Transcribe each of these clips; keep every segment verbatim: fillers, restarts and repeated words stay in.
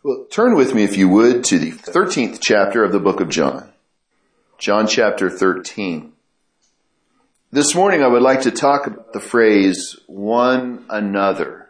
Well, turn with me, if you would, to the thirteenth chapter of the book of John. John chapter thirteen. This morning I would like to talk about the phrase, one another.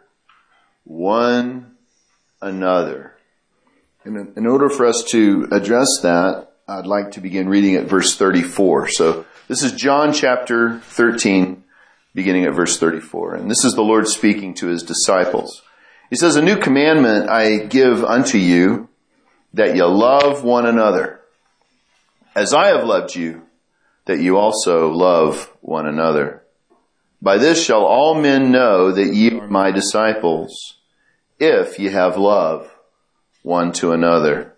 One another. And in order for us to address that, I'd like to begin reading at verse thirty-four. So this is John chapter thirteen, beginning at verse thirty-four. And this is the Lord speaking to his disciples. He says, "A new commandment I give unto you, that ye love one another. As I have loved you, that you also love one another. By this shall all men know that ye are my disciples, if ye have love one to another.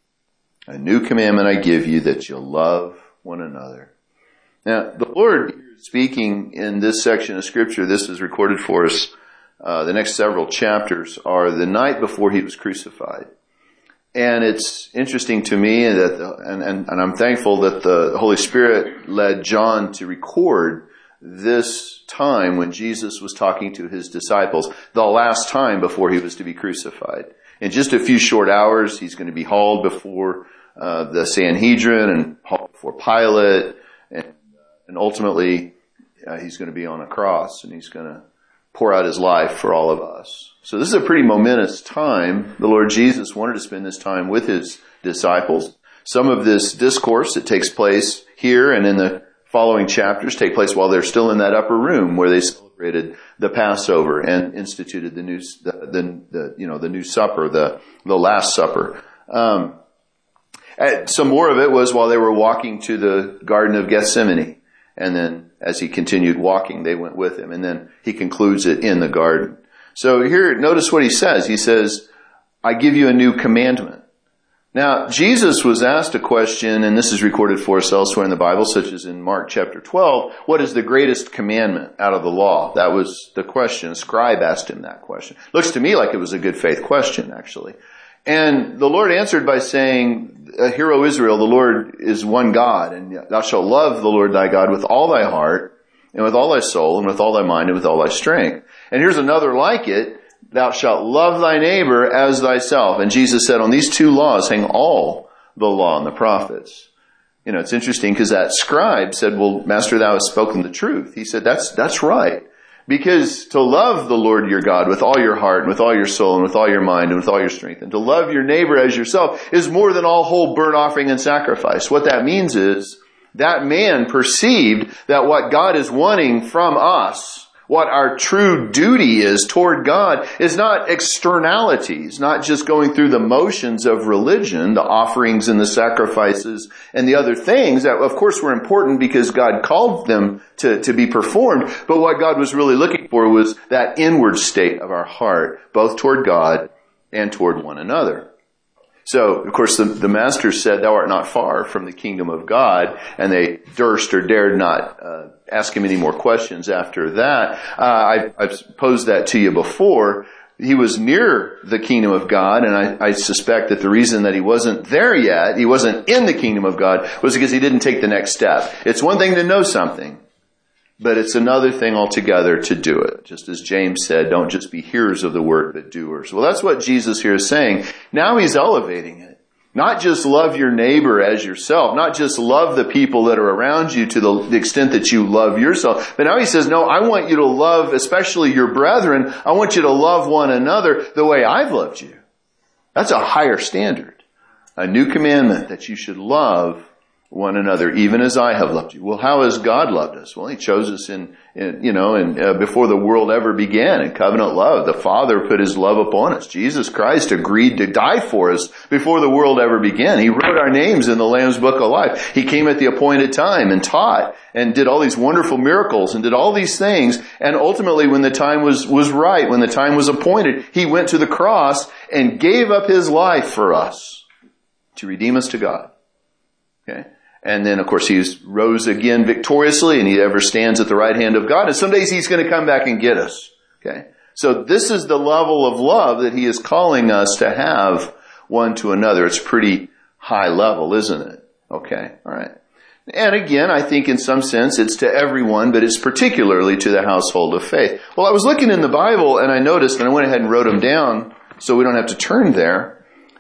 A new commandment I give you, that you'll love one another." Now, the Lord speaking in this section of Scripture, this is recorded for us. Uh, the next several chapters are the night before he was crucified. And it's interesting to me that, the, and, and, and I'm thankful that the Holy Spirit led John to record this time when Jesus was talking to his disciples, the last time before he was to be crucified. In just a few short hours, he's going to be hauled before uh, the Sanhedrin and hauled before Pilate, and, and ultimately uh, he's going to be on a cross, and he's going to pour out his life for all of us. So this is a pretty momentous time. The Lord Jesus wanted to spend this time with his disciples. Some of this discourse that takes place here and in the following chapters take place while they're still in that upper room where they celebrated the Passover and instituted the new, the, the, the you know, the new supper, the, the Last Supper. Um, some more of it was while they were walking to the Garden of Gethsemane. And then as he continued walking, they went with him. And then he concludes it in the garden. So here, notice what he says. He says, "I give you a new commandment." Now, Jesus was asked a question, and this is recorded for us elsewhere in the Bible, such as in Mark chapter twelve. What is the greatest commandment out of the law? That was the question. A scribe asked him that question. Looks to me like it was a good faith question, actually. And the Lord answered by saying, "Hear, O Israel, the Lord is one God, and thou shalt love the Lord thy God with all thy heart, and with all thy soul, and with all thy mind, and with all thy strength. And here's another like it, thou shalt love thy neighbor as thyself." And Jesus said, on these two laws hang all the law and the prophets. You know, it's interesting because that scribe said, "Well, Master, thou hast spoken the truth." He said, that's, that's right. Because to love the Lord your God with all your heart and with all your soul and with all your mind and with all your strength, and to love your neighbor as yourself, is more than all whole burnt offering and sacrifice. What that means is that man perceived that what God is wanting from us, what our true duty is toward God, is not externalities, not just going through the motions of religion, the offerings and the sacrifices and the other things that of course were important because God called them to, to be performed. But what God was really looking for was that inward state of our heart, both toward God and toward one another. So, of course, the, the master said, "Thou art not far from the kingdom of God," and they durst or dared not uh, ask him any more questions after that. Uh, I, I've posed that to you before. He was near the kingdom of God, and I, I suspect that the reason that he wasn't there yet, he wasn't in the kingdom of God, was because he didn't take the next step. It's one thing to know something, but it's another thing altogether to do it. Just as James said, don't just be hearers of the word, but doers. Well, that's what Jesus here is saying. Now he's elevating it. Not just love your neighbor as yourself, not just love the people that are around you to the, the extent that you love yourself. But now he says, no, I want you to love, especially your brethren. I want you to love one another the way I've loved you. That's a higher standard. A new commandment that you should love one another, even as I have loved you. Well, how has God loved us? Well, he chose us in, in you know, in, uh, before the world ever began in covenant love. The Father put his love upon us. Jesus Christ agreed to die for us before the world ever began. He wrote our names in the Lamb's Book of Life. He came at the appointed time and taught and did all these wonderful miracles and did all these things. And ultimately, when the time was, was right, when the time was appointed, he went to the cross and gave up his life for us to redeem us to God. Okay? And then, of course, he rose again victoriously, and he ever stands at the right hand of God. And some days he's going to come back and get us. Okay? So this is the level of love that he is calling us to have one to another. It's pretty high level, isn't it? Okay? All right. And again, I think in some sense it's to everyone, but it's particularly to the household of faith. Well, I was looking in the Bible, and I noticed, and I went ahead and wrote them down so we don't have to turn there.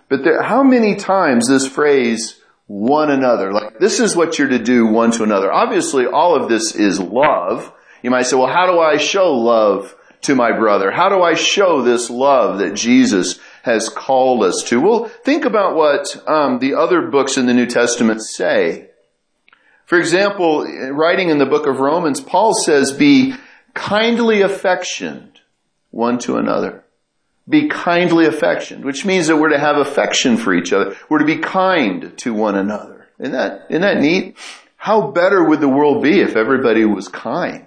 But there, how many times this phrase, one another, like this is what you're to do one to another. Obviously, all of this is love. You might say, well, how do I show love to my brother? How do I show this love that Jesus has called us to? Well, think about what um, the other books in the New Testament say. For example, writing in the book of Romans, Paul says, be kindly affectioned one to another. Be kindly affectioned, which means that we're to have affection for each other. We're to be kind to one another. Isn't that, isn't that neat? How better would the world be if everybody was kind?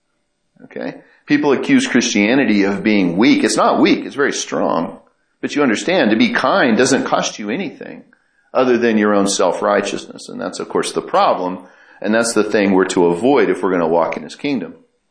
Okay? People accuse Christianity of being weak. It's not weak. It's very strong. But you understand, to be kind doesn't cost you anything other than your own self-righteousness. And that's, of course, the problem. And that's the thing we're to avoid if we're going to walk in His kingdom.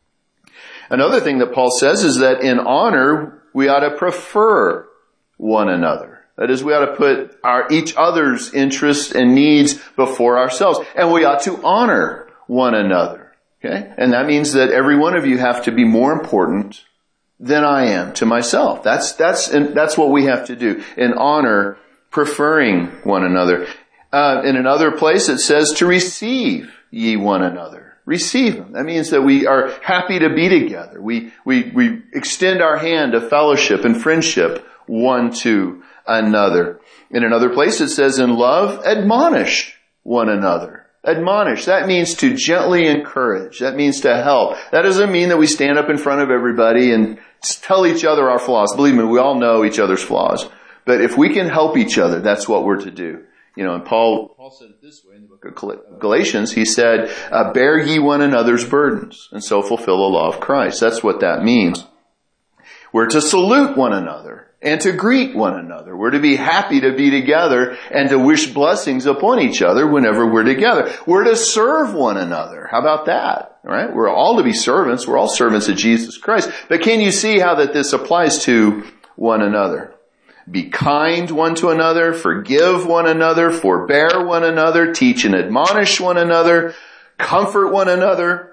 Another thing that Paul says is that in honor, we ought to prefer one another. That is, we ought to put our each other's interests and needs before ourselves. And we ought to honor one another. Okay? And that means that every one of you have to be more important than I am to myself. That's, that's, that's what we have to do. In honor, preferring one another. Uh, in another place it says to receive ye one another. Receive them. That means that we are happy to be together. We, we, we extend our hand of fellowship and friendship one to another. In another place it says in love, admonish one another. Admonish. That means to gently encourage. That means to help. That doesn't mean that we stand up in front of everybody and tell each other our flaws. Believe me, we all know each other's flaws. But if we can help each other, that's what we're to do. You know, and Paul, Paul said it this way in the book of Galatians. He said, uh, bear ye one another's burdens and so fulfill the law of Christ. That's what that means. We're to salute one another and to greet one another. We're to be happy to be together and to wish blessings upon each other whenever we're together. We're to serve one another. How about that? All right? We're all to be servants. We're all servants of Jesus Christ. But can you see how that this applies to one another? Be kind one to another, forgive one another, forbear one another, teach and admonish one another, comfort one another,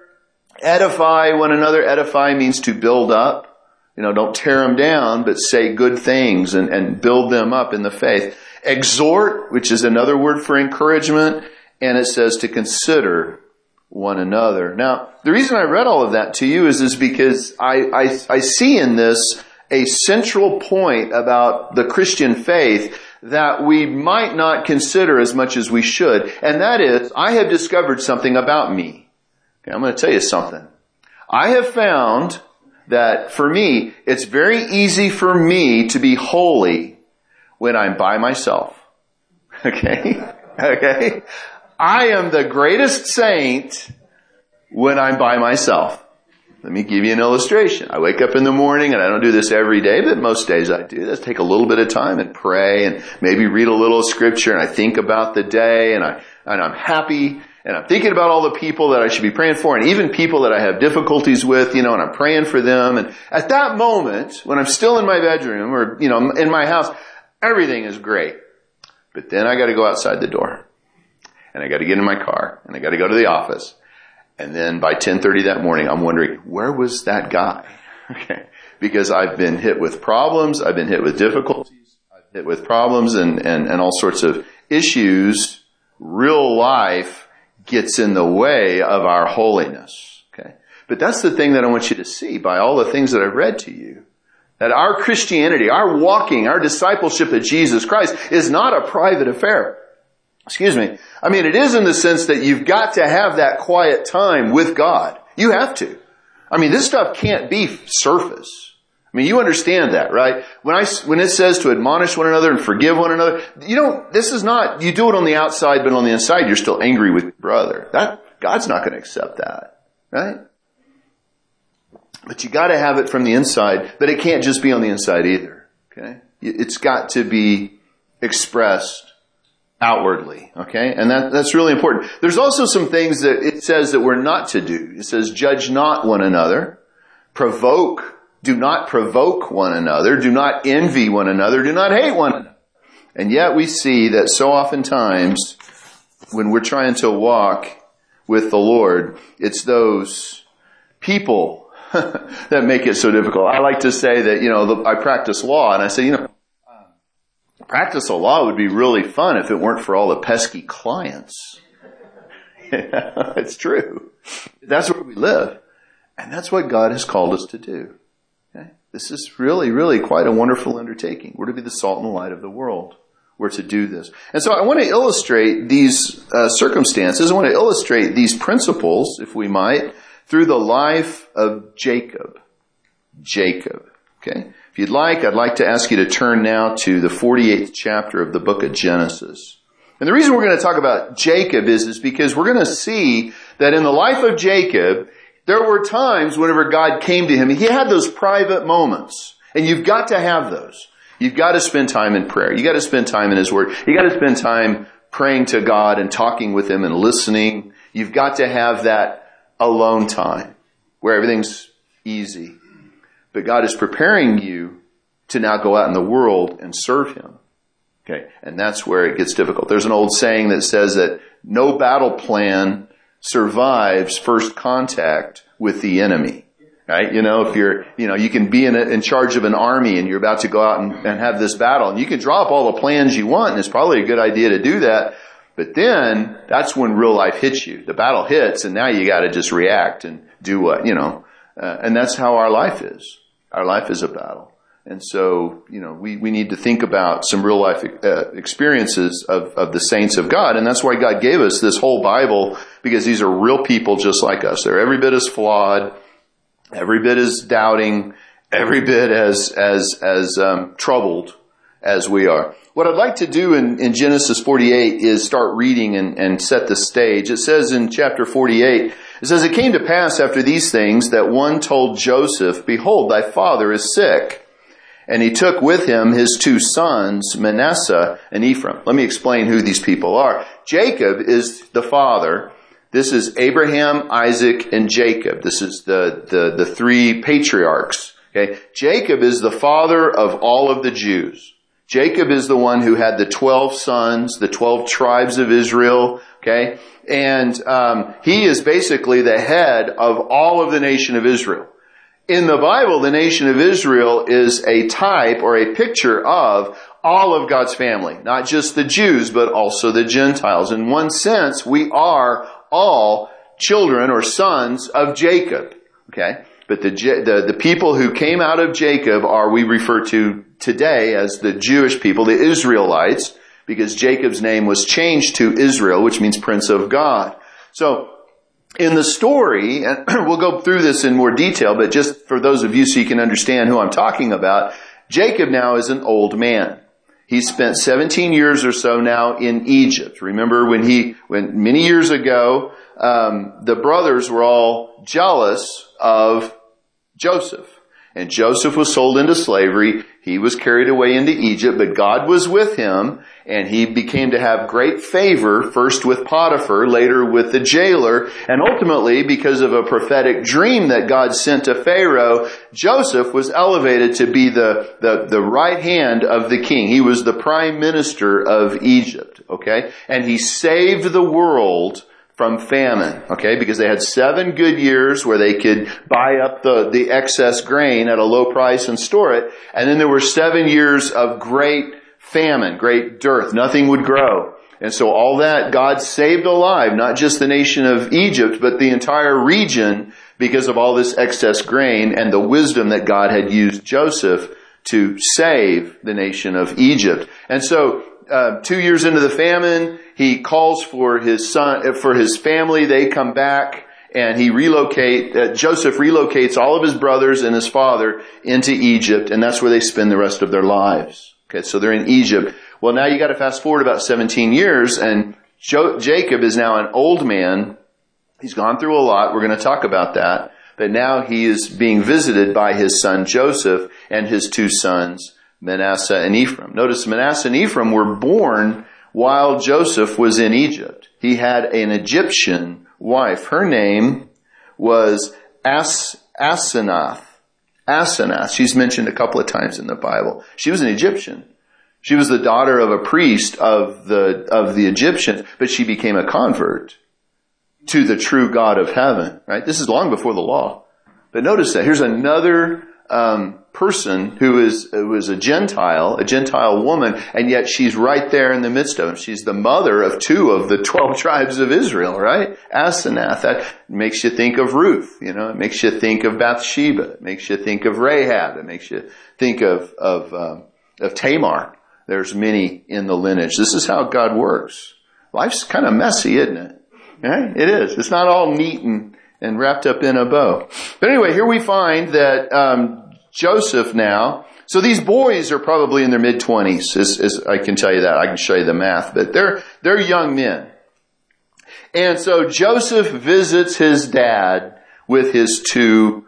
edify one another. Edify means to build up. You know, don't tear them down, but say good things and, and build them up in the faith. Exhort, which is another word for encouragement, and it says to consider one another. Now, the reason I read all of that to you is, is because I, I, I see in this a central point about the Christian faith that we might not consider as much as we should. And that is, I have discovered something about me. Okay, I'm going to tell you something. I have found that for me, it's very easy for me to be holy when I'm by myself. Okay? Okay? I am the greatest saint when I'm by myself. Let me give you an illustration. I wake up in the morning, and I don't do this every day, but most days I do. Let's take a little bit of time and pray and maybe read a little scripture, and I think about the day, and, I, and I'm happy, and I'm thinking about all the people that I should be praying for, and even people that I have difficulties with, you know, and I'm praying for them. And at that moment, when I'm still in my bedroom or, you know, in my house, everything is great. But then I got to go outside the door, and I got to get in my car, and I got to go to the office. And then by ten thirty that morning, I'm wondering, where was that guy? Okay. Because I've been hit with problems. I've been hit with difficulties. I've been hit with problems and, and, and all sorts of issues. Real life gets in the way of our holiness. Okay. But that's the thing that I want you to see by all the things that I've read to you. That our Christianity, our walking, our discipleship of Jesus Christ is not a private affair. Excuse me. I mean, it is in the sense that you've got to have that quiet time with God. You have to. I mean, this stuff can't be surface. I mean, you understand that, right? When I, when it says to admonish one another and forgive one another, you don't, this is not, you do it on the outside, but on the inside, you're still angry with your brother. That, God's not going to accept that, right? But you got to have it from the inside, but it can't just be on the inside either, okay? It's got to be expressed outwardly, okay? And that, that's really important. There's also some things that it says that we're not to do. It says, judge not one another, provoke, do not provoke one another, do not envy one another, do not hate one another. And yet we see that so oftentimes when we're trying to walk with the Lord, it's those people that make it so difficult. I like to say that, you know, I practice law, and I say, you know, Practice of law would be really fun if it weren't for all the pesky clients. It's true. That's where we live. And that's what God has called us to do. Okay? This is really, really quite a wonderful undertaking. We're to be the salt and the light of the world. We're to do this. And so I want to illustrate these uh, circumstances. I want to illustrate these principles, if we might, through the life of Jacob. Jacob. Okay? If you'd like, I'd like to ask you to turn now to the forty-eighth chapter of the book of Genesis. And the reason we're going to talk about Jacob is, is because we're going to see that in the life of Jacob, there were times whenever God came to him. He had those private moments. And you've got to have those. You've got to spend time in prayer. You've got to spend time in His Word. You've got to spend time praying to God and talking with Him and listening. You've got to have that alone time where everything's easy. But God is preparing you to now go out in the world and serve Him. Okay, and that's where it gets difficult. There's an old saying that says that no battle plan survives first contact with the enemy. Right? You know, if you're, you know, you can be in, a, in charge of an army and you're about to go out and, and have this battle, and you can draw up all the plans you want, and it's probably a good idea to do that. But then that's when real life hits you. The battle hits, and now you got to just react and do what, you know. Uh, and that's how our life is. Our life is a battle. And so, you know, we, we need to think about some real life uh, experiences of, of the saints of God. And that's why God gave us this whole Bible, because these are real people just like us. They're every bit as flawed, every bit as doubting, every bit as, as, as, um, troubled as we are. What I'd like to do in, in Genesis forty-eight is start reading and, and set the stage. It says in chapter forty-eight, it says, "It came to pass after these things that one told Joseph, Behold, thy father is sick. And he took with him his two sons, Manasseh and Ephraim." Let me explain who these people are. Jacob is the father. This is Abraham, Isaac, and Jacob. This is the, the, the three patriarchs. Okay. Jacob is the father of all of the Jews. Jacob is the one who had the twelve sons, the twelve tribes of Israel. Okay. And um, he is basically the head of all of the nation of Israel. In the Bible, the nation of Israel is a type or a picture of all of God's family. Not just the Jews, but also the Gentiles. In one sense, we are all children or sons of Jacob. Okay? But the, the, the people who came out of Jacob are, we refer to today as the Jewish people, the Israelites, because Jacob's name was changed to Israel, which means Prince of God. So, in the story, and we'll go through this in more detail, but just for those of you so you can understand who I'm talking about, Jacob now is an old man. He spent seventeen years or so now in Egypt. Remember when he, when many years ago, um, the brothers were all jealous of Joseph. And Joseph was sold into slavery. He was carried away into Egypt, but God was with him, and he became to have great favor, first with Potiphar, later with the jailer, and ultimately, because of a prophetic dream that God sent to Pharaoh, Joseph was elevated to be the, the, the right hand of the king. He was the prime minister of Egypt, okay? And he saved the world from famine, okay? Because they had seven good years where they could buy up the, the excess grain at a low price and store it. And then there were seven years of great famine, great dearth. Nothing would grow. And so all that God saved alive, not just the nation of Egypt, but the entire region because of all this excess grain and the wisdom that God had used Joseph to save the nation of Egypt. And so Uh, two years into the famine, he calls for his son, for his family. They come back and he relocate, uh, Joseph relocates all of his brothers and his father into Egypt, and that's where they spend the rest of their lives. Okay, so they're in Egypt. Well, now you got to fast forward about seventeen years, and jo- Jacob is now an old man. He's gone through a lot. We're going to talk about that. But now he is being visited by his son Joseph and his two sons, Manasseh and Ephraim. Notice Manasseh and Ephraim were born while Joseph was in Egypt. He had an Egyptian wife. Her name was As- Asenath. Asenath. She's mentioned a couple of times in the Bible. She was an Egyptian. She was the daughter of a priest of the, of the Egyptians, but she became a convert to the true God of heaven, right? This is long before the law. But notice that. Here's another, um, person who is, who is a Gentile, a Gentile woman, and yet she's right there in the midst of them. She's the mother of two of the twelve tribes of Israel, right? Asenath. That makes you think of Ruth, you know, it makes you think of Bathsheba. It makes you think of Rahab. It makes you think of, of, um, of Tamar. There's many in the lineage. This is how God works. Life's kind of messy, isn't it? Right? It is. It's not all neat and, and wrapped up in a bow. But anyway, here we find that, um, Joseph now, so these boys are probably in their mid-twenties, as, as I can tell you that. I can show you the math, but they're, they're young men. And so Joseph visits his dad with his two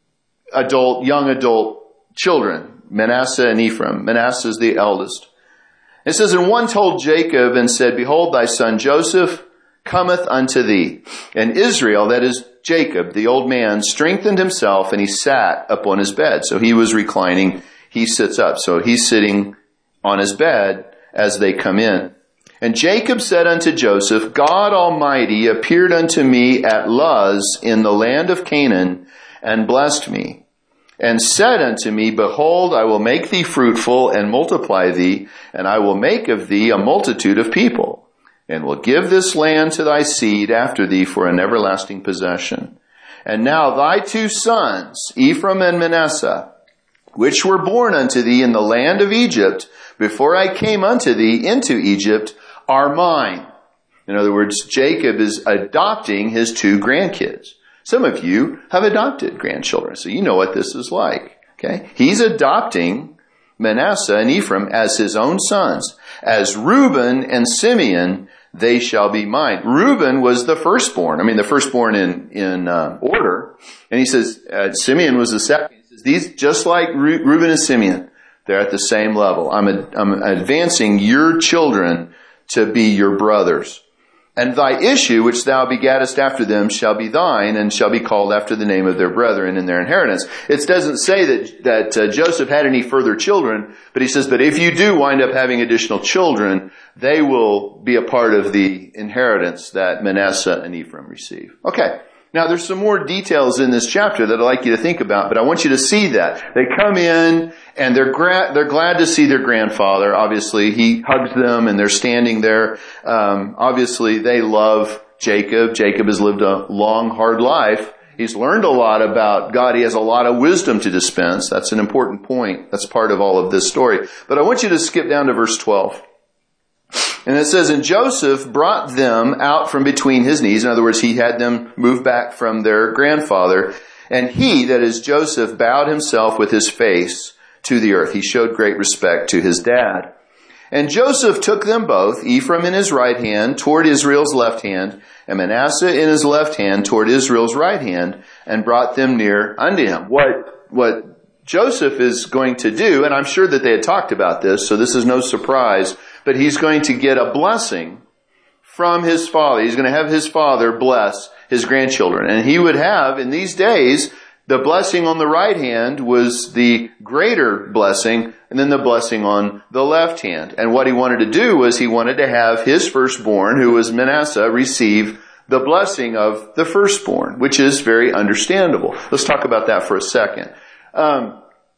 adult, young adult children, Manasseh and Ephraim. Manasseh is the eldest. It says, and one told Jacob and said, behold, thy son Joseph cometh unto thee. And Israel, that is Jacob, the old man, strengthened himself and he sat up on his bed. So he was reclining. He sits up. So he's sitting on his bed as they come in. And Jacob said unto Joseph, God Almighty appeared unto me at Luz in the land of Canaan and blessed me and said unto me, behold, I will make thee fruitful and multiply thee, and I will make of thee a multitude of people, and will give this land to thy seed after thee for an everlasting possession. And now thy two sons, Ephraim and Manasseh, which were born unto thee in the land of Egypt, before I came unto thee into Egypt, are mine. In other words, Jacob is adopting his two grandkids. Some of you have adopted grandchildren, so you know what this is like. Okay? He's adopting Manasseh and Ephraim as his own sons. As Reuben and Simeon, they shall be mine. Reuben was the firstborn. I mean, the firstborn in, in uh, order. And he says, uh, Simeon was the second. He says, these, just like Re- Reuben and Simeon, they're at the same level. I'm, a, I'm advancing your children to be your brothers. And thy issue, which thou begattest after them, shall be thine, and shall be called after the name of their brethren in their inheritance. It doesn't say that, that uh, Joseph had any further children, but he says, but if you do wind up having additional children, they will be a part of the inheritance that Manasseh and Ephraim receive. Okay. Now, there's some more details in this chapter that I'd like you to think about, but I want you to see that. They come in, and they're gra- they're glad to see their grandfather. Obviously, he hugs them, and they're standing there. Um, obviously, they love Jacob. Jacob has lived a long, hard life. He's learned a lot about God. He has a lot of wisdom to dispense. That's an important point. That's part of all of this story. But I want you to skip down to verse twelve. And it says, and Joseph brought them out from between his knees. In other words, he had them move back from their grandfather. And he, that is Joseph, bowed himself with his face to the earth. He showed great respect to his dad. And Joseph took them both, Ephraim in his right hand toward Israel's left hand, and Manasseh in his left hand toward Israel's right hand, and brought them near unto him. What, what Joseph is going to do, and I'm sure that they had talked about this, so this is no surprise, but he's going to get a blessing from his father. He's going to have his father bless his grandchildren. And he would have, in these days, the blessing on the right hand was the greater blessing, and then the blessing on the left hand. And what he wanted to do was he wanted to have his firstborn, who was Manasseh, receive the blessing of the firstborn, which is very understandable. Let's talk about that for a second. Um,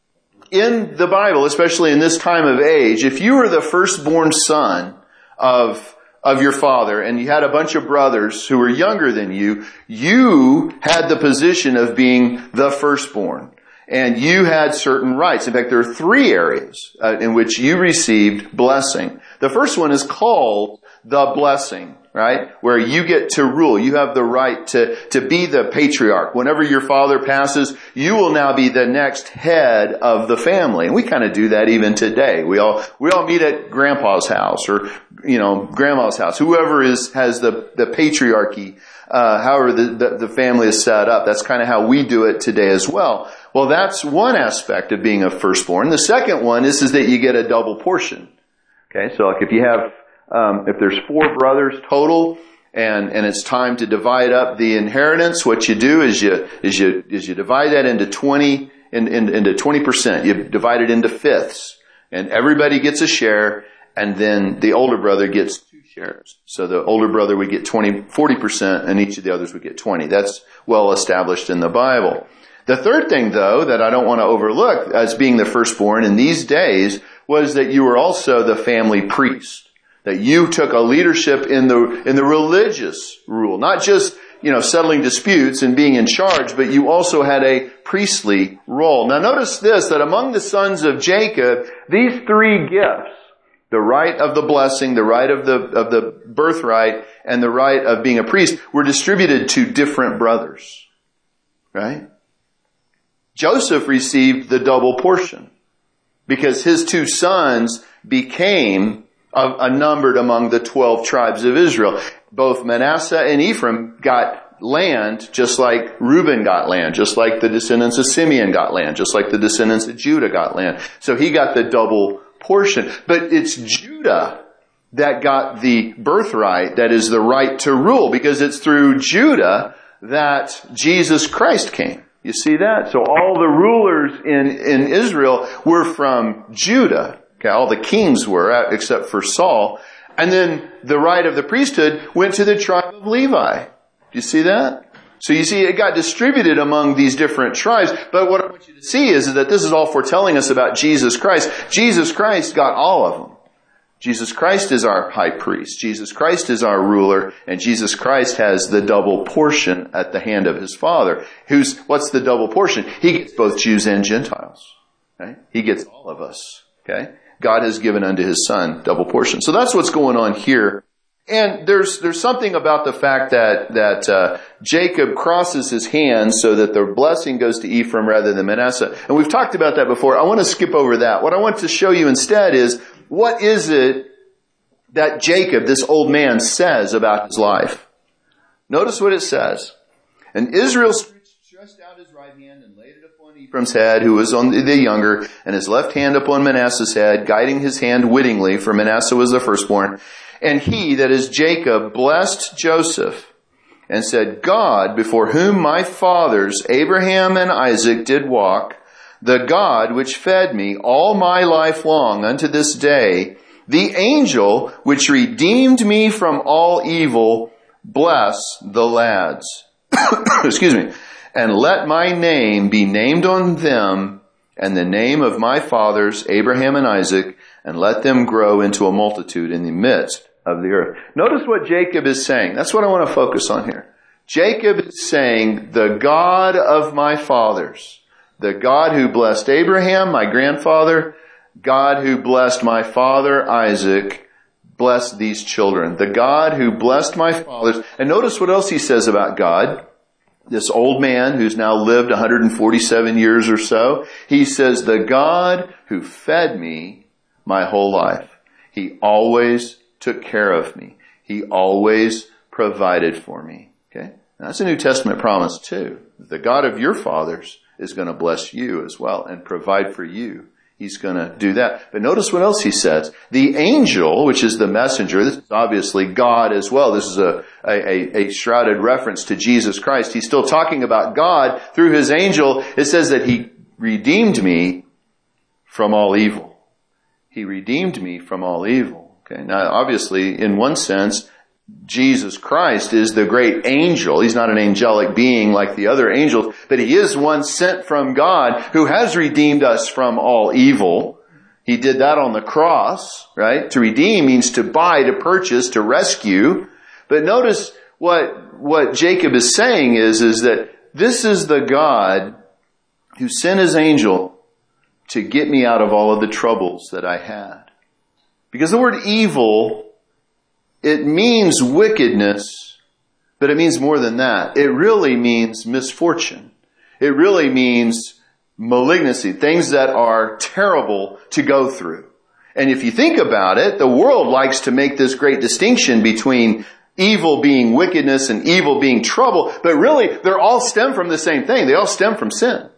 In the Bible, especially in this time of age, if you were the firstborn son of of your father and you had a bunch of brothers who were younger than you, you had the position of being the firstborn. And you had certain rights. In fact, there are three areas uh, in which you received blessing. The first one is called the blessing, right? Where you get to rule. You have the right to, to be the patriarch. Whenever your father passes, you will now be the next head of the family. And we kind of do that even today. We all, we all meet at grandpa's house or, you know, grandma's house. Whoever is, has the, the patriarchy, uh, however the, the, the family is set up. That's kind of how we do it today as well. Well, that's one aspect of being a firstborn. The second one is, is that you get a double portion. Okay. So like if you have, Um, if there's four brothers total, and and it's time to divide up the inheritance, what you do is you is you is you divide that into twenty in, in, into twenty percent. You divide it into fifths, and everybody gets a share, and then the older brother gets two shares. So the older brother would get twenty, forty percent, and each of the others would get twenty. That's well established in the Bible. The third thing, though, that I don't want to overlook as being the firstborn in these days was that you were also the family priest. That you took a leadership in the, in the religious rule. Not just, you know, settling disputes and being in charge, but you also had a priestly role. Now notice this, that among the sons of Jacob, these three gifts, the right of the blessing, the right of the, of the birthright, and the right of being a priest, were distributed to different brothers. Right? Joseph received the double portion because his two sons became a, a numbered among the twelve tribes of Israel. Both Manasseh and Ephraim got land just like Reuben got land, just like the descendants of Simeon got land, just like the descendants of Judah got land. So he got the double portion. But it's Judah that got the birthright, that is the right to rule, because it's through Judah that Jesus Christ came. You see that? So all the rulers in, in Israel were from Judah. Okay, all the kings were, except for Saul. And then the right of the priesthood went to the tribe of Levi. Do you see that? So you see, it got distributed among these different tribes. But what I want you to see is that this is all foretelling us about Jesus Christ. Jesus Christ got all of them. Jesus Christ is our high priest. Jesus Christ is our ruler. And Jesus Christ has the double portion at the hand of his Father. Who's, what's the double portion? He gets both Jews and Gentiles. Okay? He gets all of us. Okay? God has given unto his Son double portion. So that's what's going on here. And there's there's something about the fact that that uh, Jacob crosses his hands so that the blessing goes to Ephraim rather than Manasseh. And we've talked about that before. I want to skip over that. What I want to show you instead is, what is it that Jacob, this old man, says about his life? Notice what it says. And Israel stretched out his right hand and laid it upon Ephraim's head, who was on the younger, and his left hand upon Manasseh's head, guiding his hand wittingly, for Manasseh was the firstborn. And he, that is Jacob, blessed Joseph and said, God, before whom my fathers, Abraham and Isaac, did walk, the God which fed me all my life long unto this day, the angel which redeemed me from all evil, bless the lads. Excuse me. And let my name be named on them, and the name of my fathers, Abraham and Isaac, and let them grow into a multitude in the midst of the earth. Notice what Jacob is saying. That's what I want to focus on here. Jacob is saying, the God of my fathers, the God who blessed Abraham, my grandfather, God who blessed my father Isaac, bless these children. The God who blessed my fathers. And notice what else he says about God. This old man who's now lived one hundred forty-seven years or so. He says, the God who fed me my whole life. He always took care of me. He always provided for me. Okay? That's a New Testament promise too. The God of your fathers is going to bless you as well and provide for you. He's going to do that. But notice what else he says. The angel, which is the messenger, this is obviously God as well. This is a, a, a shrouded reference to Jesus Christ. He's still talking about God through his angel. It says that he redeemed me from all evil. He redeemed me from all evil. Okay. Now, obviously, in one sense, Jesus Christ is the great angel. He's not an angelic being like the other angels, but he is one sent from God who has redeemed us from all evil. He did that on the cross, right? To redeem means to buy, to purchase, to rescue. But notice what, what Jacob is saying is, is that this is the God who sent his angel to get me out of all of the troubles that I had. Because the word evil, it means wickedness, but it means more than that. It really means misfortune. It really means malignancy, things that are terrible to go through. And if you think about it, the world likes to make this great distinction between evil being wickedness and evil being trouble, but really they're all stem from the same thing. They all stem from sin.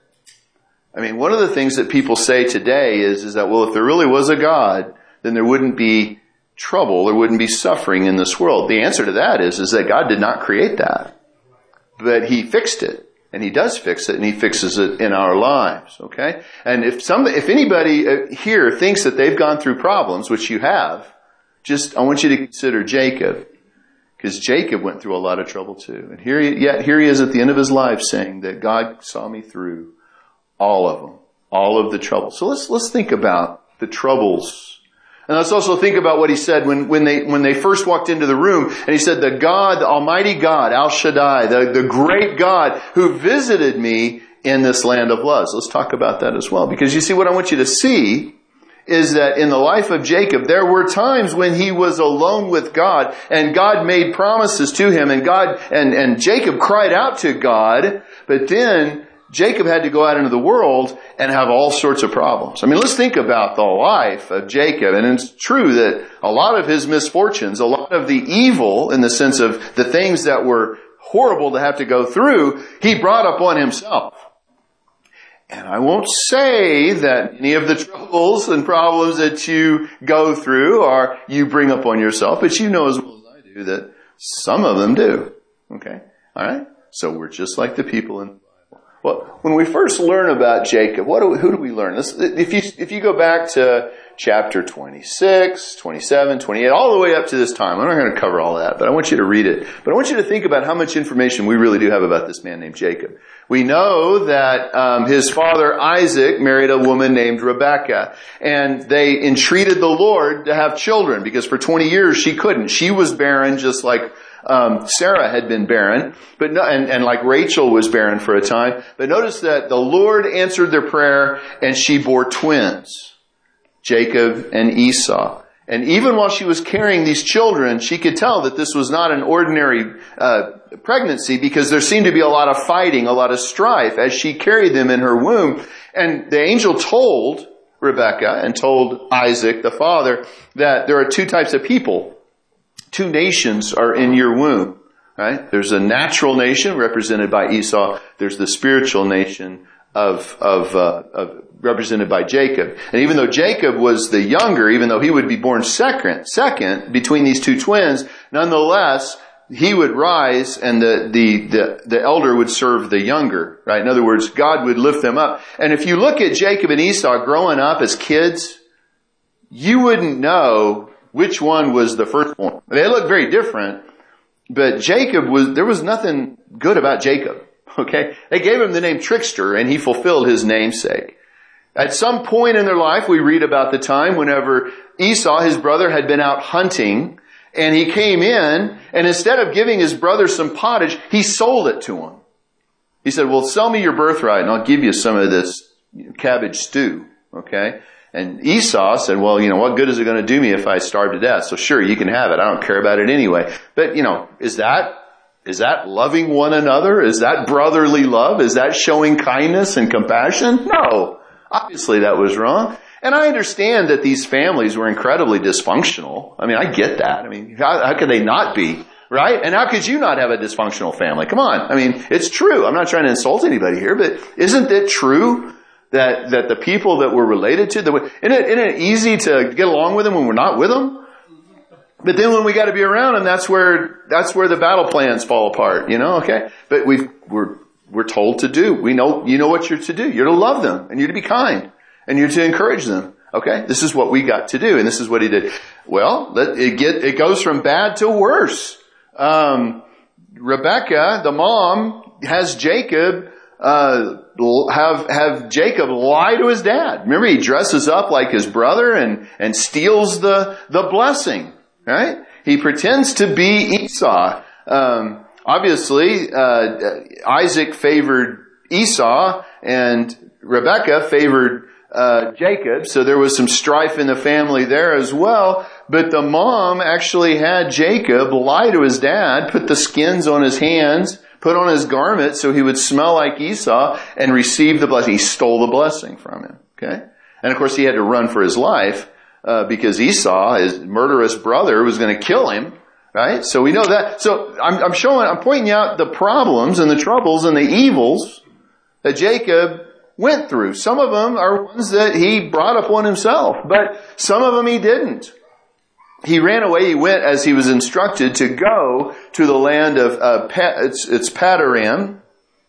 I mean, one of the things that people say today is, is that, well, if there really was a God, then there wouldn't be trouble, there wouldn't be suffering in this world. The answer to that is, is that God did not create that. But he fixed it. And he does fix it, and he fixes it in our lives. Okay? And if some, if anybody here thinks that they've gone through problems, which you have, just, I want you to consider Jacob. Because Jacob went through a lot of trouble too. And here he, yet here he is at the end of his life saying that God saw me through all of them, all of the trouble. So let's, let's think about the troubles. And let's also think about what he said when, when they, when they first walked into the room. And he said, the God, the Almighty God, Al Shaddai, the, the great God who visited me in this land of Luz. Let's talk about that as well. Because you see, what I want you to see is that in the life of Jacob, there were times when he was alone with God and God made promises to him and God, and, and Jacob cried out to God, but then Jacob had to go out into the world and have all sorts of problems. I mean, let's think about the life of Jacob. And it's true that a lot of his misfortunes, a lot of the evil in the sense of the things that were horrible to have to go through, he brought upon himself. And I won't say that any of the troubles and problems that you go through are you bring upon yourself, but you know as well as I do that some of them do. Okay? All right? So we're just like the people in the Bible. Well, when we first learn about Jacob, what do we, who do we learn? This, if you if you go back to chapter twenty-six, twenty-seven, twenty-eight, all the way up to this time, I'm not going to cover all that, but I want you to read it. But I want you to think about how much information we really do have about this man named Jacob. We know that um, his father Isaac married a woman named Rebekah, and they entreated the Lord to have children because for twenty years she couldn't. She was barren, just like um, Sarah had been barren, but no, and, and like Rachel was barren for a time. But notice that the Lord answered their prayer, and she bore twins, Jacob and Esau. And even while she was carrying these children, she could tell that this was not an ordinary uh, pregnancy because there seemed to be a lot of fighting, a lot of strife as she carried them in her womb. And the angel told Rebekah and told Isaac, the father, that there are two types of people. Two nations are in your womb. Right? There's a natural nation represented by Esau. There's the spiritual nation of of, uh, of represented by Jacob. And even though Jacob was the younger, even though he would be born second, second between these two twins, nonetheless, he would rise and the, the, the, the elder would serve the younger, right? In other words, God would lift them up. And if you look at Jacob and Esau growing up as kids, you wouldn't know which one was the firstborn. They look very different, but Jacob was, there was nothing good about Jacob. Okay? They gave him the name Trickster and he fulfilled his namesake. At some point in their life, we read about the time whenever Esau, his brother, had been out hunting and he came in and instead of giving his brother some pottage, he sold it to him. He said, well, sell me your birthright and I'll give you some of this cabbage stew. Okay? And Esau said, well, you know, what good is it going to do me if I starve to death? So sure, you can have it. I don't care about it anyway. But, you know, is that, is that loving one another? Is that brotherly love? Is that showing kindness and compassion? No. Obviously that was wrong. And I understand that these families were incredibly dysfunctional. I mean, I get that. I mean, how, how could they not be? Right? And how could you not have a dysfunctional family? Come on. I mean, it's true. I'm not trying to insult anybody here, but isn't it true that, that the people that we're related to, that we, isn't it, isn't it easy to get along with them when we're not with them? But then when we got to be around them, that's where, that's where the battle plans fall apart, you know, okay? But we've, we're, we're told to do. We know, you know what you're to do. You're to love them and you're to be kind and you're to encourage them. Okay? This is what we got to do and this is what he did. Well, it get, it goes from bad to worse. Um, Rebekah, the mom, has Jacob, uh, have, have Jacob lie to his dad. Remember, he dresses up like his brother and, and steals the, the blessing, right? He pretends to be Esau. Um, obviously, uh, Isaac favored Esau and Rebekah favored Uh, Jacob, so there was some strife in the family there as well. But the mom actually had Jacob lie to his dad, put the skins on his hands, put on his garment so he would smell like Esau and receive the blessing. He stole the blessing from him. Okay, and of course he had to run for his life uh, because Esau, his murderous brother, was going to kill him. Right, so we know that. So I'm, I'm showing, I'm pointing out the problems and the troubles and the evils that Jacob went through. Some of them are ones that he brought upon himself, but some of them he didn't. He ran away. He went as he was instructed to go to the land of, uh, Pat, it's, it's Padaram,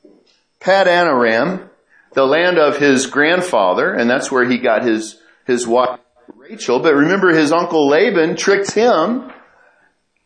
Padanaram, the land of his grandfather, and that's where he got his, his wife Rachel. But remember, his uncle Laban tricked him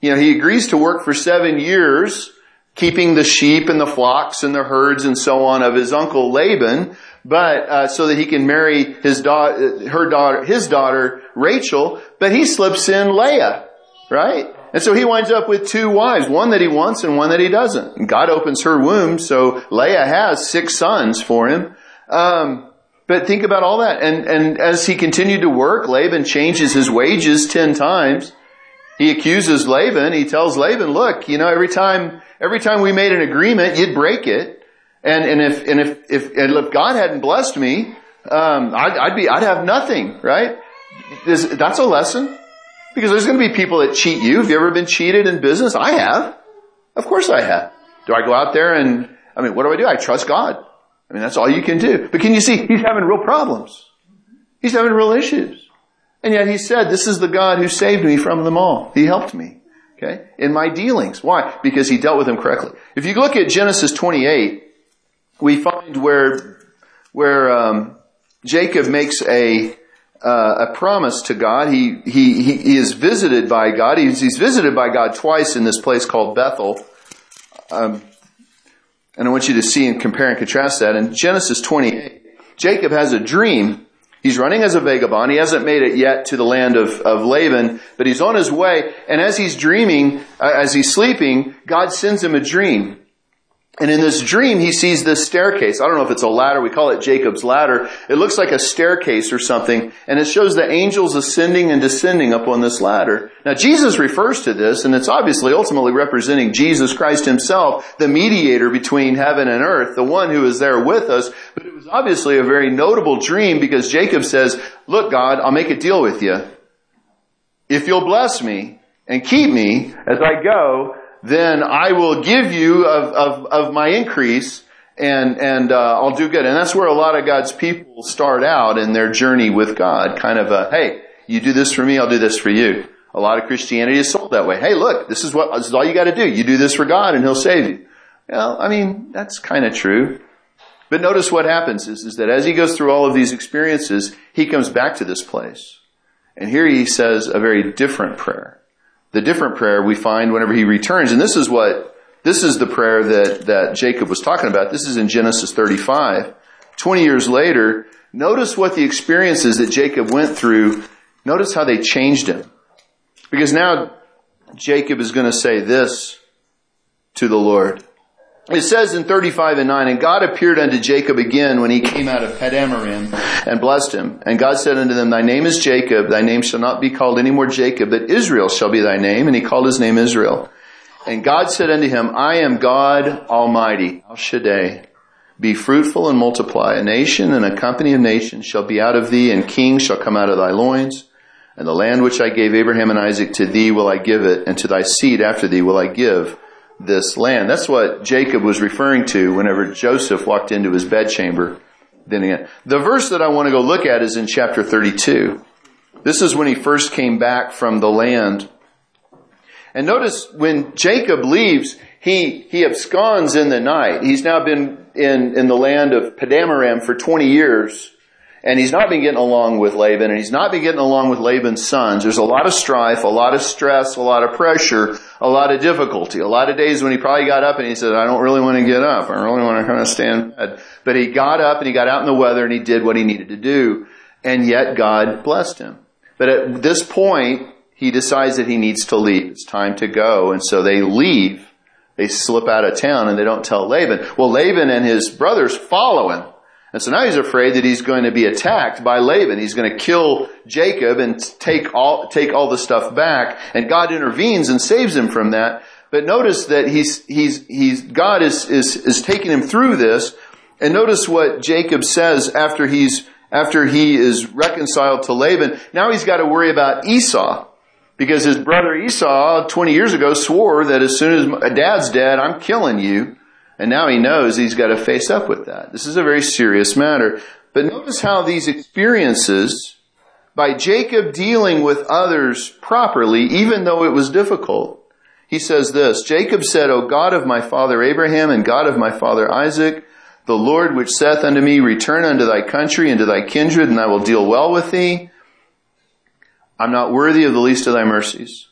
You know, he agrees to work for seven years, keeping the sheep and the flocks and the herds and so on of his uncle Laban, but uh, so that he can marry his daughter, her daughter, his daughter Rachel. But he slips in Leah, right? And so he winds up with two wives, one that he wants and one that he doesn't. And God opens her womb, so Leah has six sons for him. Um, but think about all that. And and as he continued to work, Laban changes his wages ten times. He accuses Laban. He tells Laban, look, you know, every time, every time we made an agreement, you'd break it. And, and if, and if, if, and if God hadn't blessed me, um, I'd, I'd be, I'd have nothing, right? This, that's a lesson. Because there's going to be people that cheat you. Have you ever been cheated in business? I have. Of course I have. Do I go out there and, I mean, what do I do? I trust God. I mean, that's all you can do. But can you see, he's having real problems. He's having real issues. And yet he said, this is the God who saved me from them all. He helped me, okay, in my dealings. Why? Because he dealt with them correctly. If you look at Genesis twenty-eight, we find where, where, um, Jacob makes a, uh, a promise to God. He, he, he, he is visited by God. He's, he's visited by God twice in this place called Bethel. Um, and I want you to see and compare and contrast that. In Genesis twenty-eight, Jacob has a dream. He's running as a vagabond. He hasn't made it yet to the land of, of Laban, but he's on his way. And as he's dreaming, uh, as he's sleeping, God sends him a dream. And in this dream, he sees this staircase. I don't know if it's a ladder. We call it Jacob's ladder. It looks like a staircase or something. And it shows the angels ascending and descending up on this ladder. Now, Jesus refers to this, and it's obviously ultimately representing Jesus Christ himself, the mediator between heaven and earth, the one who is there with us. But it was obviously a very notable dream because Jacob says, look, God, I'll make a deal with you. If you'll bless me and keep me as I go, then I will give you of, of, of my increase and, and, uh, I'll do good. And that's where a lot of God's people start out in their journey with God. Kind of a, hey, you do this for me, I'll do this for you. A lot of Christianity is sold that way. Hey, look, this is what, this is all you gotta do. You do this for God and he'll save you. Well, I mean, that's kind of true. But notice what happens is, is that as he goes through all of these experiences, he comes back to this place. And here he says a very different prayer. The different prayer we find whenever he returns. And this is what, this is the prayer that, that Jacob was talking about. This is in Genesis thirty-five. twenty years later, notice what the experiences that Jacob went through, notice how they changed him. Because now Jacob is going to say this to the Lord. It says in thirty-five and nine, and God appeared unto Jacob again when he came out of Padamarim and blessed him. And God said unto them, thy name is Jacob, thy name shall not be called any more Jacob, but Israel shall be thy name. And he called his name Israel. And God said unto him, I am God Almighty, El Shaddai. Be fruitful and multiply. A nation and a company of nations shall be out of thee, and kings shall come out of thy loins. And the land which I gave Abraham and Isaac to thee will I give it, and to thy seed after thee will I give this land. That's what Jacob was referring to whenever Joseph walked into his bedchamber. Then again, the verse that I want to go look at is in chapter thirty-two. This is when he first came back from the land. And notice when Jacob leaves, he, he absconds in the night. He's now been in, in the land of Padamaram for twenty years. And he's not been getting along with Laban, and he's not been getting along with Laban's sons. There's a lot of strife, a lot of stress, a lot of pressure, a lot of difficulty. A lot of days when he probably got up and he said, I don't really want to get up. I really want to kind of stay in bed. But he got up and he got out in the weather and he did what he needed to do. And yet God blessed him. But at this point, he decides that he needs to leave. It's time to go. And so they leave. They slip out of town and they don't tell Laban. Well, Laban and his brothers follow him. And so now he's afraid that he's going to be attacked by Laban. He's going to kill Jacob and take all, take all the stuff back. And God intervenes and saves him from that. But notice that he's, he's, he's, God is, is, is taking him through this. And notice what Jacob says after he's, after he is reconciled to Laban. Now he's got to worry about Esau. Because his brother Esau twenty years ago swore that as soon as my dad's dead, I'm killing you. And now he knows he's got to face up with that. This is a very serious matter. But notice how these experiences, by Jacob dealing with others properly, even though it was difficult, he says this, Jacob said, O God of my father Abraham and God of my father Isaac, the Lord which saith unto me, return unto thy country and to thy kindred, and I will deal well with thee. I'm not worthy of the least of thy mercies.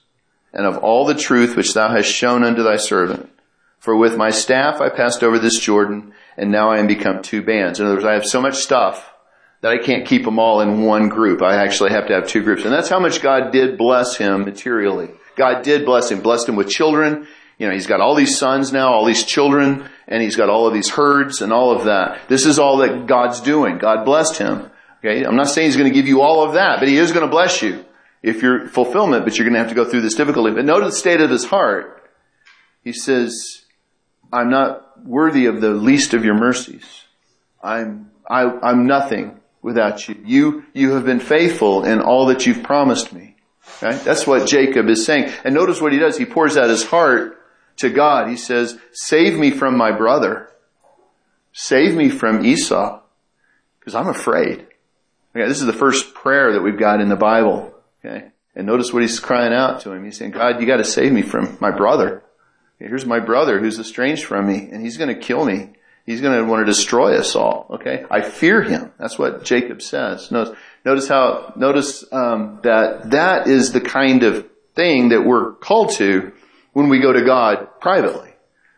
and of all the truth which thou hast shown unto thy servant. For with my staff I passed over this Jordan, and now I am become two bands. In other words, I have so much stuff that I can't keep them all in one group. I actually have to have two groups. And that's how much God did bless him materially. God did bless him, blessed him with children. You know, he's got all these sons now, all these children, and he's got all of these herds and all of that. This is all that God's doing. God blessed him. Okay, I'm not saying he's going to give you all of that, but he is going to bless you if you're fulfillment, but you're going to have to go through this difficulty. But notice the state of his heart. He says, I'm not worthy of the least of your mercies. I'm, I, I'm nothing without you. You, you have been faithful in all that you've promised me. Right? That's what Jacob is saying. And notice what he does. He pours out his heart to God. He says, save me from my brother. Save me from Esau. Because I'm afraid. Okay, this is the first prayer that we've got in the Bible. Okay. And notice what he's crying out to him. He's saying, God, you got to save me from my brother. Okay, here's my brother who's estranged from me, and he's going to kill me. He's going to want to destroy us all. Okay, I fear him. That's what Jacob says. Notice, notice how. Notice um, that that is the kind of thing that we're called to when we go to God privately.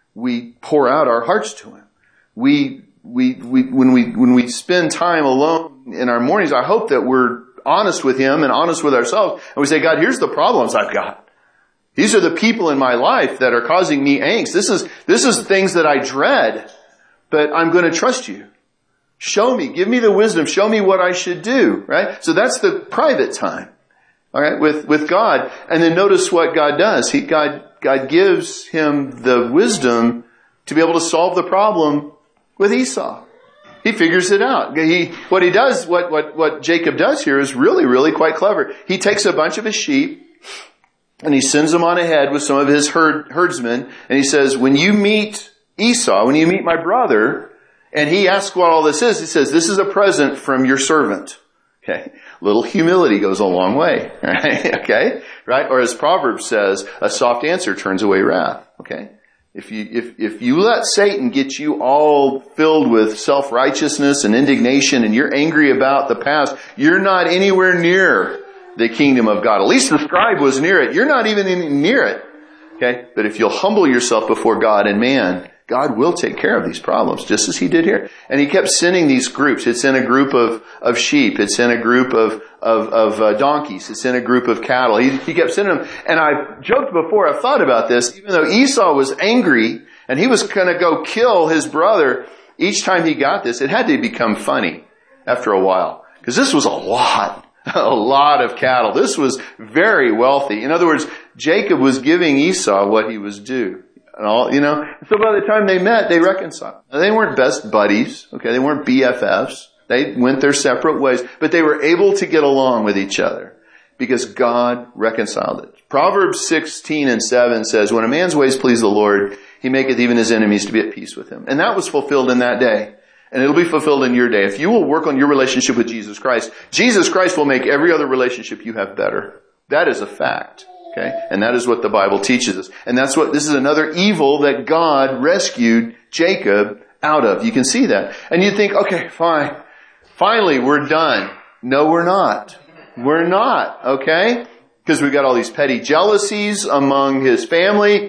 We pour out our hearts to him. We we we when we when we spend time alone in our mornings, I hope that we're honest with him and honest with ourselves, and we say, God, here's the problems I've got. These are the people in my life that are causing me angst. This is this is things that I dread. But I'm going to trust you. Show me. Give me the wisdom. Show me what I should do. Right? So that's the private time. All right? With, with God. And then notice what God does. He, God, God gives him the wisdom to be able to solve the problem with Esau. He figures it out. He, what he does, what, what, what Jacob does here is really, really quite clever. He takes a bunch of his sheep and he sends them on ahead with some of his herd, herdsmen. And he says, when you meet Esau, when you meet my brother, and he asks what all this is, he says, this is a present from your servant. Okay. Little humility goes a long way. Right? Okay. Right? Or as Proverbs says, a soft answer turns away wrath. Okay. If you, if, if you let Satan get you all filled with self-righteousness and indignation and you're angry about the past, you're not anywhere near the kingdom of God. At least the scribe was near it. You're not even near it. Okay. But if you'll humble yourself before God and man, God will take care of these problems, just as he did here. And he kept sending these groups. It's in a group of, of sheep. It's in a group of, of, of uh, donkeys. It's in a group of cattle. He, he kept sending them. And I joked before, I've thought about this, even though Esau was angry and he was going to go kill his brother, each time he got this, it had to become funny after a while. Because this was a lot, a lot of cattle. This was very wealthy. In other words, Jacob was giving Esau what he was due. And all, you know, so by the time they met, they reconciled. Now, they weren't best buddies. Okay. They weren't B F Fs. They went their separate ways, but they were able to get along with each other because God reconciled it. Proverbs sixteen and seven says, when a man's ways please the Lord, he maketh even his enemies to be at peace with him. And that was fulfilled in that day. And it'll be fulfilled in your day. If you will work on your relationship with Jesus Christ, Jesus Christ will make every other relationship you have better. That is a fact. Okay. And that is what the Bible teaches us. And that's what, this is another evil that God rescued Jacob out of. You can see that. And you think, okay, fine. Finally, we're done. No, we're not. We're not. Okay. Because we've got all these petty jealousies among his family.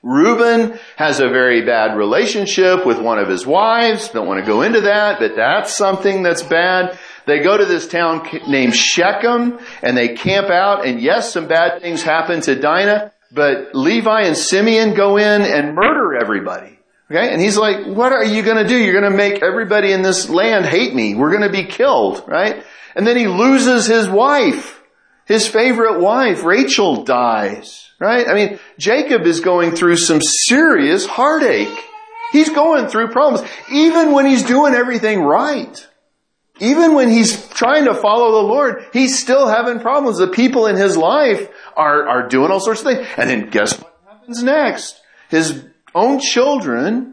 Reuben has a very bad relationship with one of his wives. Don't want to go into that, but that's something that's bad. They go to this town named Shechem and they camp out, and yes, some bad things happen to Dinah, but Levi and Simeon go in and murder everybody. Okay? And he's like, what are you going to do? You're going to make everybody in this land hate me. We're going to be killed, right? And then he loses his wife. His favorite wife, Rachel, dies, right? I mean, Jacob is going through some serious heartache. He's going through problems, even when he's doing everything right. Even when he's trying to follow the Lord, he's still having problems. The people in his life are, are doing all sorts of things. And then guess what happens next? His own children,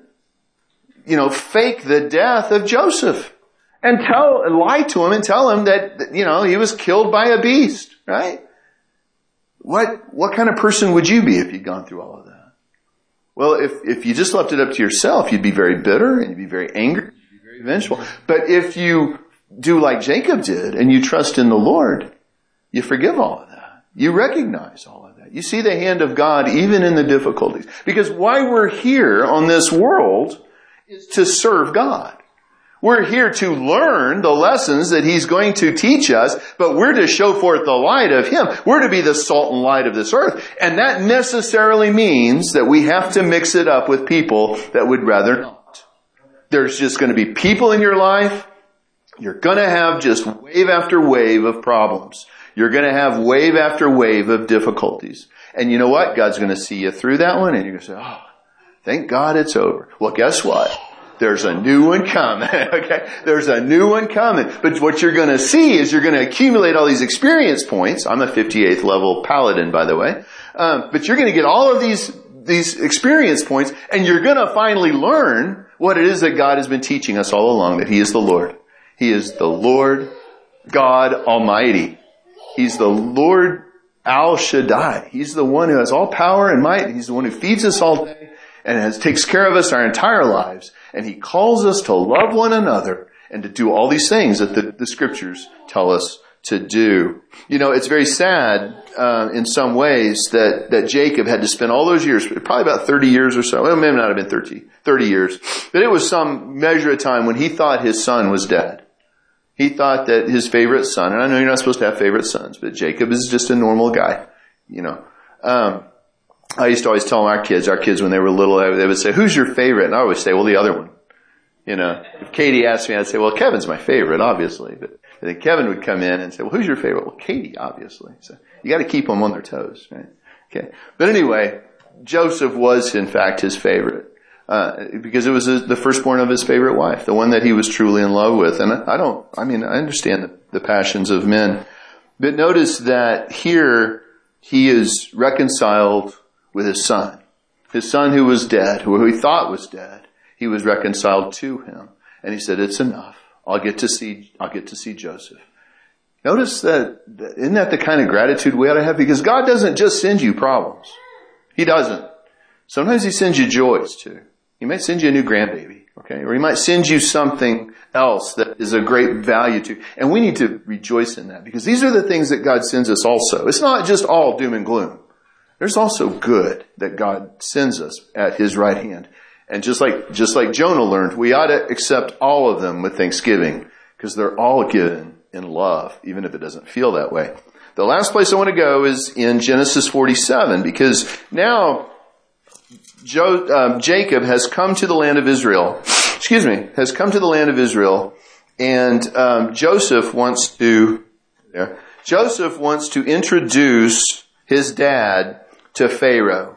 you know, fake the death of Joseph and tell, lie to him and tell him that, you know, he was killed by a beast, right? What, what kind of person would you be if you'd gone through all of that? Well, if, if you just left it up to yourself, you'd be very bitter and you'd be very angry, you'd be very vengeful. But if you do like Jacob did and you trust in the Lord, you forgive all of that. You recognize all of that. You see the hand of God even in the difficulties. Because why we're here on this world is to serve God. We're here to learn the lessons that He's going to teach us, but we're to show forth the light of Him. We're to be the salt and light of this earth. And that necessarily means that we have to mix it up with people that would rather not. There's just going to be people in your life. You're going to have just wave after wave of problems. You're going to have wave after wave of difficulties. And you know what? God's going to see you through that one, and you're going to say, oh, thank God it's over. Well, guess what? There's a new one coming. Okay? There's a new one coming. But what you're going to see is you're going to accumulate all these experience points. I'm a fifty-eighth level paladin, by the way. Um, but you're going to get all of these, these experience points, and you're going to finally learn what it is that God has been teaching us all along, that He is the Lord. He is the Lord God Almighty. He's the Lord Al Shaddai. He's the one who has all power and might. He's the one who feeds us all day and has, takes care of us our entire lives. And He calls us to love one another and to do all these things that the, the Scriptures tell us to do. You know, it's very sad uh, in some ways that, that Jacob had to spend all those years, probably about thirty years or so. Well, it may not have been thirty, thirty years. But it was some measure of time when he thought his son was dead. He thought that his favorite son, and I know you're not supposed to have favorite sons, but Jacob is just a normal guy, you know. Um, I used to always tell our kids, our kids when they were little, they would say, who's your favorite? And I always say, well, the other one. You know, if Katie asked me, I'd say, well, Kevin's my favorite, obviously. But then Kevin would come in and say, well, who's your favorite? Well, Katie, obviously. So you got to keep them on their toes, right? Okay. But anyway, Joseph was, in fact, his favorite. Uh, because it was the firstborn of his favorite wife, the one that he was truly in love with. And I don't, I mean, I understand the, the passions of men. But notice that here he is reconciled with his son. His son who was dead, who he thought was dead, he was reconciled to him. And he said, it's enough. I'll get to see, I'll get to see Joseph. Notice that, isn't that the kind of gratitude we ought to have? Because God doesn't just send you problems. He doesn't. Sometimes He sends you joys too. He might send you a new grandbaby, okay? Or He might send you something else that is of great value to you. And we need to rejoice in that because these are the things that God sends us also. It's not just all doom and gloom. There's also good that God sends us at His right hand. And just like, just like Jonah learned, we ought to accept all of them with thanksgiving because they're all given in love, even if it doesn't feel that way. The last place I want to go is in Genesis forty-seven because now Jo, um, Jacob has come to the land of Israel, excuse me, has come to the land of Israel, and um, Joseph wants to, yeah, Joseph wants to introduce his dad to Pharaoh.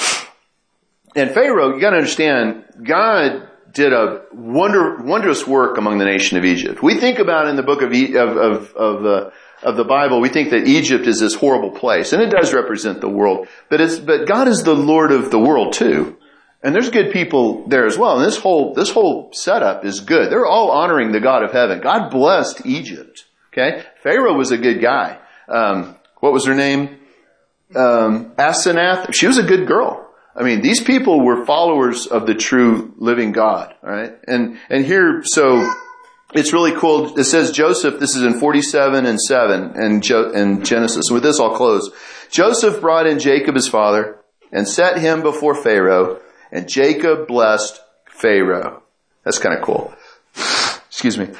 And Pharaoh, you got to understand, God did a wonder, wondrous work among the nation of Egypt. We think about in the book of of of, of uh, of the Bible, we think that Egypt is this horrible place, and it does represent the world. But it's, but God is the Lord of the world too. And there's good people there as well. And this whole, this whole setup is good. They're all honoring the God of heaven. God blessed Egypt. Okay? Pharaoh was a good guy. Um, what was her name? Um, Asenath. She was a good girl. I mean, these people were followers of the true living God. All right? And, and here, so, it's really cool. It says Joseph, this is in forty-seven and seven and jo- in Genesis. And with this, I'll close. Joseph brought in Jacob, his father, and set him before Pharaoh, and Jacob blessed Pharaoh. That's kind of cool. Excuse me.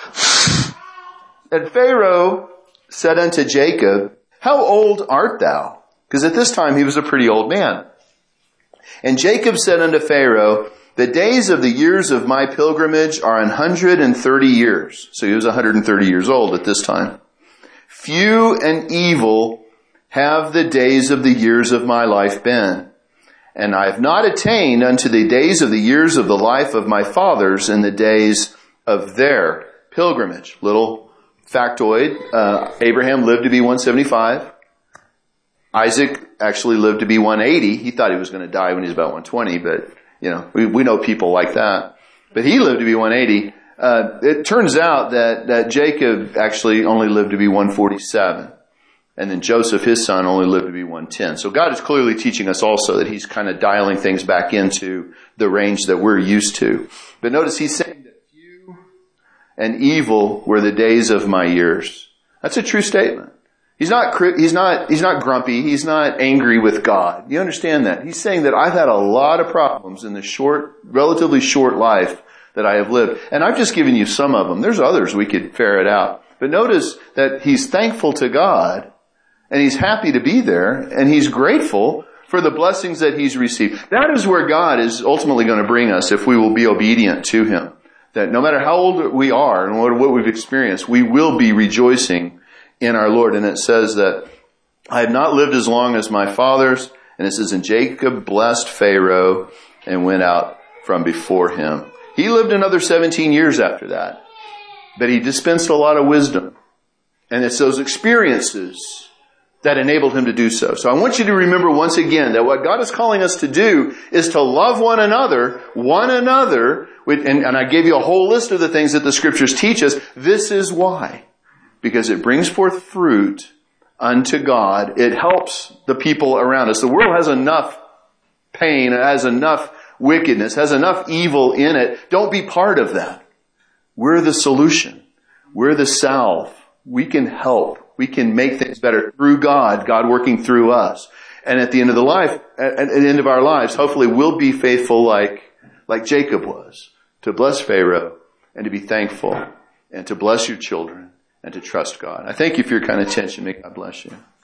And Pharaoh said unto Jacob, how old art thou? Because at this time he was a pretty old man. And Jacob said unto Pharaoh, the days of the years of my pilgrimage are an hundred and thirty years. So he was one hundred thirty years old at this time. Few and evil have the days of the years of my life been. And I have not attained unto the days of the years of the life of my fathers in the days of their pilgrimage. Little factoid, uh, Abraham lived to be one seventy-five. Isaac actually lived to be one eighty. He thought he was going to die when he was about one twenty, but you know, we, we know people like that. But he lived to be one eighty. Uh, it turns out that, that Jacob actually only lived to be one forty-seven. And then Joseph, his son, only lived to be one ten. So God is clearly teaching us also that He's kind of dialing things back into the range that we're used to. But notice He's saying that few and evil were the days of my years. That's a true statement. He's not, he's not, he's not grumpy. He's not angry with God. You understand that? He's saying that I've had a lot of problems in the short, relatively short life that I have lived. And I've just given you some of them. There's others we could ferret out. But notice that he's thankful to God, and he's happy to be there, and he's grateful for the blessings that he's received. That is where God is ultimately going to bring us if we will be obedient to him. That no matter how old we are and what we've experienced, we will be rejoicing in our Lord. And it says that I have not lived as long as my fathers. And it says, and Jacob blessed Pharaoh and went out from before him. He lived another seventeen years after that. But he dispensed a lot of wisdom. And it's those experiences that enabled him to do so. So I want you to remember once again that what God is calling us to do is to love one another, one another. And, and I gave you a whole list of the things that the scriptures teach us. This is why. Because it brings forth fruit unto God. It helps the people around us. The world has enough pain, it has enough wickedness, has enough evil in it. Don't be part of that. We're the solution. We're the salve. We can help. We can make things better through God, God working through us. And at the end of the life, at, at the end of our lives, hopefully we'll be faithful like, like Jacob was, to bless Pharaoh and to be thankful and to bless your children and to trust God. I thank you for your kind attention. May God bless you.